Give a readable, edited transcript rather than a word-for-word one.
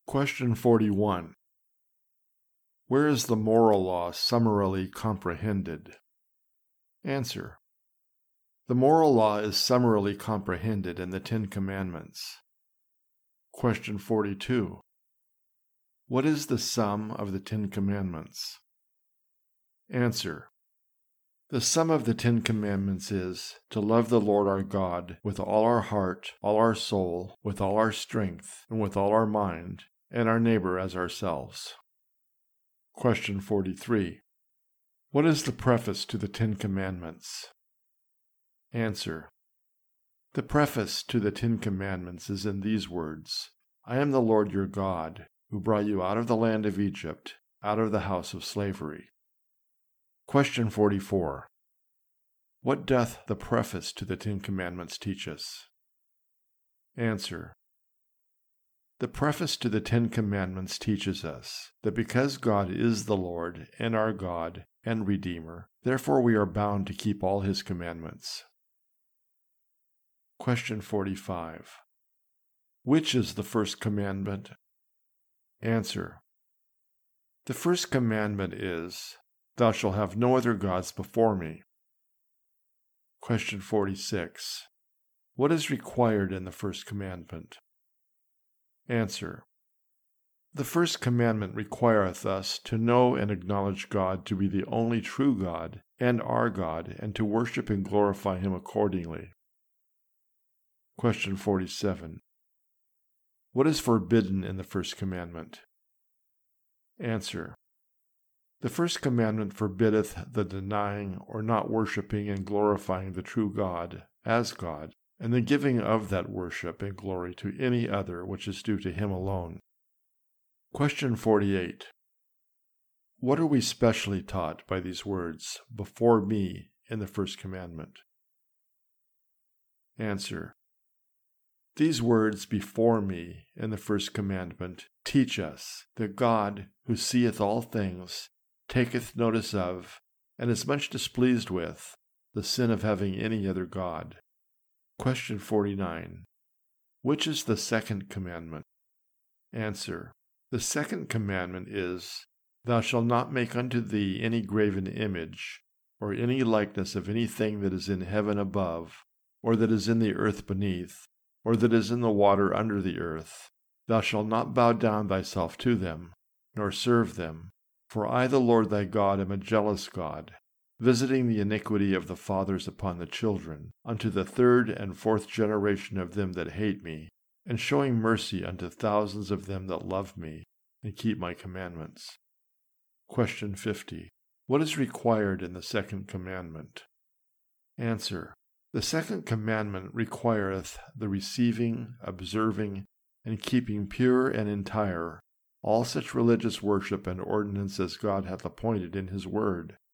Question 41. Where is the moral law summarily comprehended? Answer. The moral law is summarily comprehended in the Ten Commandments. Question 42. What is the sum of the Ten Commandments? Answer. The sum of the Ten Commandments is to love the Lord our God with all our heart, all our soul, with all our strength, and with all our mind, and our neighbor as ourselves. Question 43. What is the preface to the Ten Commandments? Answer. The preface to the Ten Commandments is in these words: I am the Lord your God, who brought you out of the land of Egypt, out of the house of slavery. Question 44. What doth the preface to the Ten Commandments teach us? Answer. The preface to the Ten Commandments teaches us that because God is the Lord and our God and Redeemer, therefore we are bound to keep all his commandments. Question 45. Which is the first commandment? Answer. The first commandment is, Thou shalt have no other gods before me. Question 46. What is required in the first commandment? Answer. The first commandment requireth us to know and acknowledge God to be the only true God and our God, and to worship and glorify him accordingly. Question 47. What is forbidden in the first commandment? Answer. The first commandment forbiddeth the denying or not worshiping and glorifying the true God as God, and the giving of that worship and glory to any other which is due to him alone. Question 48. What are we specially taught by these words, before me, in the first commandment? Answer. These words, before me, in the first commandment, teach us that God, who seeth all things, taketh notice of, and is much displeased with, the sin of having any other God. Question 49. Which is the second commandment? Answer. The second commandment is, Thou shalt not make unto thee any graven image, or any likeness of anything that is in heaven above, or that is in the earth beneath, or that is in the water under the earth. Thou shalt not bow down thyself to them, nor serve them. For I, the Lord thy God, am a jealous God, visiting the iniquity of the fathers upon the children, unto the third and fourth generation of them that hate me, and showing mercy unto thousands of them that love me, and keep my commandments. Question 50. What is required in the second commandment? Answer. The second commandment requireth the receiving, observing, and keeping pure and entire all such religious worship and ordinance as God hath appointed in his word,